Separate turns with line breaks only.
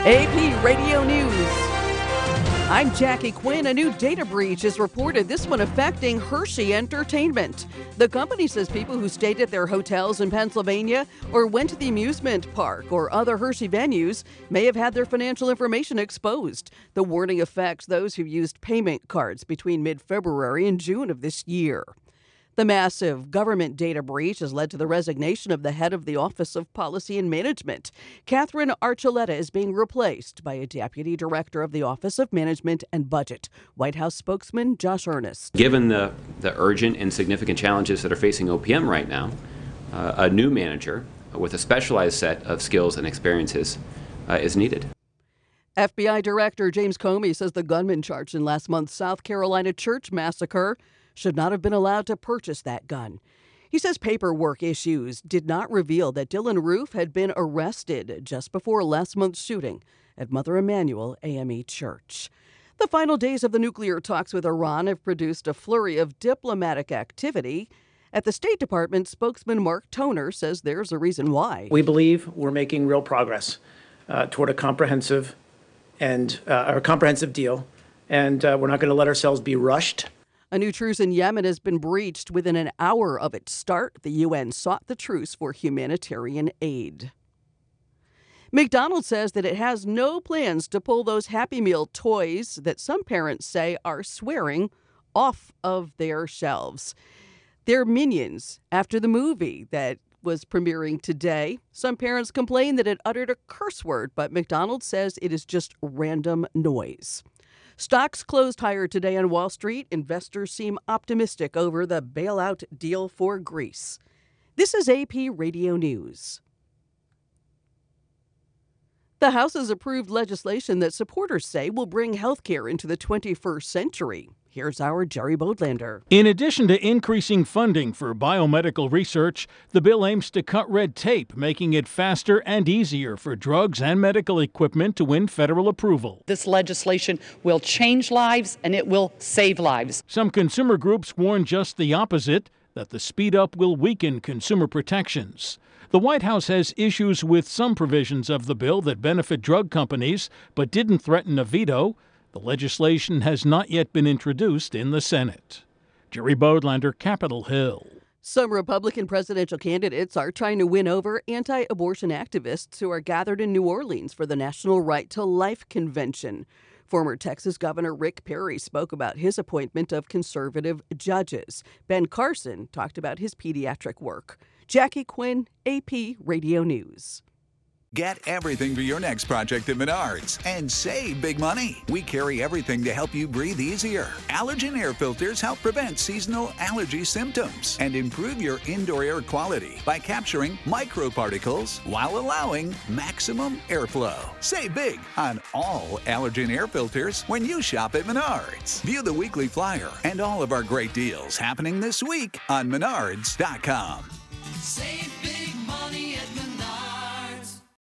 AP Radio News. I'm Jackie Quinn. A new data breach is reported, this one affecting Hershey Entertainment. The company says people who stayed at their hotels in Pennsylvania or went to the amusement park or other Hershey venues may have had their financial information exposed. The warning affects those who used payment cards between mid-February and June of this year. The massive government data breach has led to the resignation of the head of the Office of Policy and Management. Catherine Archuleta is being replaced by a deputy director of the Office of Management and Budget. White House spokesman Josh Earnest.
Given the urgent and significant challenges that are facing OPM right now, a new manager with a specialized set of skills and experiences is needed.
FBI Director James Comey says the gunman charged in last month's South Carolina church massacre should not have been allowed to purchase that gun. He says paperwork issues did not reveal that Dylan Roof had been arrested just before last month's shooting at Mother Emanuel AME Church. The final days of the nuclear talks with Iran have produced a flurry of diplomatic activity. At the State Department, spokesman Mark Toner says there's a reason why.
We believe we're making real progress toward a comprehensive deal, and we're not going to let ourselves be rushed.
A new truce in Yemen has been breached within an hour of its start. The UN sought the truce for humanitarian aid. McDonald's says that it has no plans to pull those Happy Meal toys that some parents say are swearing off of their shelves. They're Minions after the movie that was premiering today. Some parents complain that it uttered a curse word, but McDonald's says it is just random noise. Stocks closed higher today on Wall Street. Investors seem optimistic over the bailout deal for Greece. This is AP Radio News. The House has approved legislation that supporters say will bring health care into the 21st century. Here's our Jerry Bodlander.
In addition to increasing funding for biomedical research, the bill aims to cut red tape, making it faster and easier for drugs and medical equipment to win federal approval.
This legislation will change lives and it will save lives.
Some consumer groups warn just the opposite, that the speed up will weaken consumer protections. The White House has issues with some provisions of the bill that benefit drug companies, but didn't threaten a veto. The legislation has not yet been introduced in the Senate. Jerry Bodlander, Capitol Hill.
Some Republican presidential candidates are trying to win over anti-abortion activists who are gathered in New Orleans for the National Right to Life Convention. Former Texas Governor Rick Perry spoke about his appointment of conservative judges. Ben Carson talked about his pediatric work. Jackie Quinn, AP Radio News.
Get everything for your next project at Menards and save big money. We carry everything to help you breathe easier. Allergen air filters help prevent seasonal allergy symptoms and improve your indoor air quality by capturing microparticles while allowing maximum airflow. Save big on all allergen air filters when you shop at Menards. View the weekly flyer and all of our great deals happening this week on Menards.com.
Save